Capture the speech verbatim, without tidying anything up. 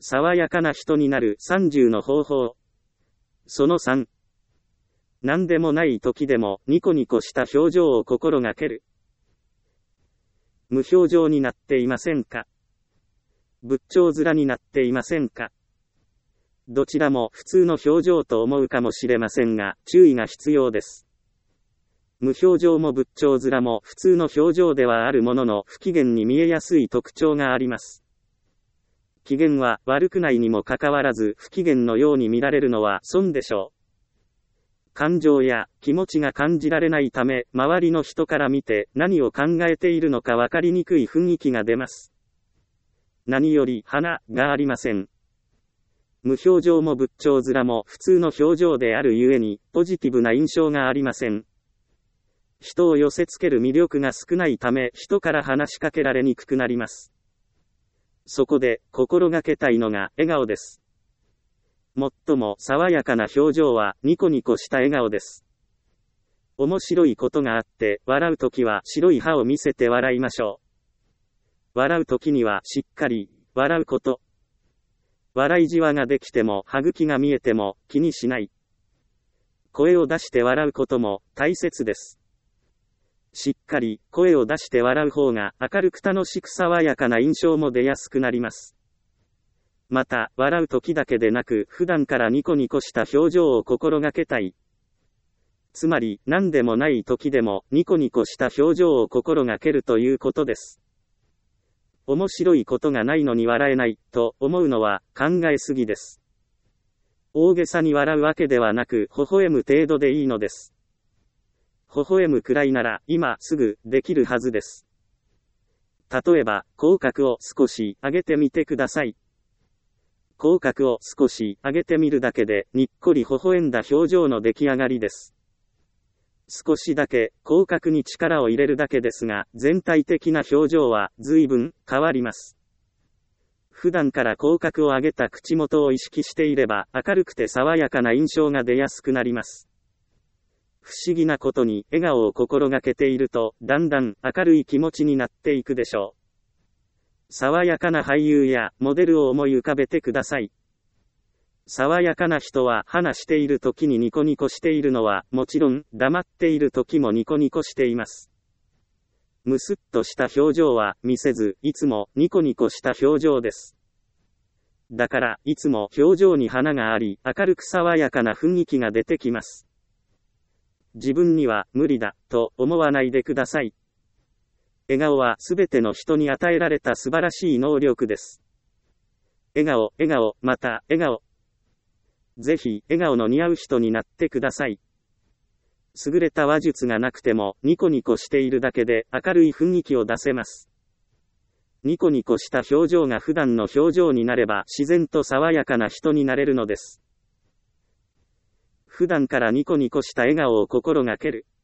爽やかな人になるさんじゅうの方法。そのさん。何でもない時でもニコニコした表情を心がける。無表情になっていませんか？仏頂面になっていませんか？どちらも普通の表情と思うかもしれませんが、注意が必要です。無表情も仏頂面も普通の表情ではあるものの不機嫌に見えやすい特徴があります。機嫌は悪くないにもかかわらず不機嫌のように見られるのは損でしょう。感情や気持ちが感じられないため、周りの人から見て何を考えているのか分かりにくい雰囲気が出ます。何より花がありません。無表情も仏頂面も普通の表情であるゆえに、ポジティブな印象がありません。人を寄せつける魅力が少ないため、人から話しかけられにくくなります。そこで、心がけたいのが、笑顔です。最も爽やかな表情は、ニコニコした笑顔です。面白いことがあって、笑うときは白い歯を見せて笑いましょう。笑うときにはしっかり、笑うこと。笑いじわができても、歯茎が見えても、気にしない。声を出して笑うことも、大切です。しっかり、声を出して笑う方が、明るく楽しく爽やかな印象も出やすくなります。また、笑う時だけでなく、普段からニコニコした表情を心がけたい。つまり、何でもない時でも、ニコニコした表情を心がけるということです。面白いことがないのに笑えない、と思うのは、考えすぎです。大げさに笑うわけではなく、微笑む程度でいいのです。微笑むくらいなら、今すぐできるはずです。例えば、口角を少し上げてみてください。口角を少し上げてみるだけで、にっこり微笑んだ表情の出来上がりです。少しだけ、口角に力を入れるだけですが、全体的な表情は随分変わります。普段から口角を上げた口元を意識していれば、明るくて爽やかな印象が出やすくなります。不思議なことに、笑顔を心がけていると、だんだん明るい気持ちになっていくでしょう。爽やかな俳優やモデルを思い浮かべてください。爽やかな人は話している時にニコニコしているのはもちろん、黙っている時もニコニコしています。むすっとした表情は見せず、いつもニコニコした表情です。だから、いつも表情に花があり、明るく爽やかな雰囲気が出てきます。自分には無理だ、と思わないでください。笑顔はすべての人に与えられた素晴らしい能力です。笑顔、笑顔、また、笑顔。ぜひ、笑顔の似合う人になってください。優れた話術がなくても、ニコニコしているだけで明るい雰囲気を出せます。ニコニコした表情が普段の表情になれば、自然と爽やかな人になれるのです。普段からニコニコした笑顔を心がける。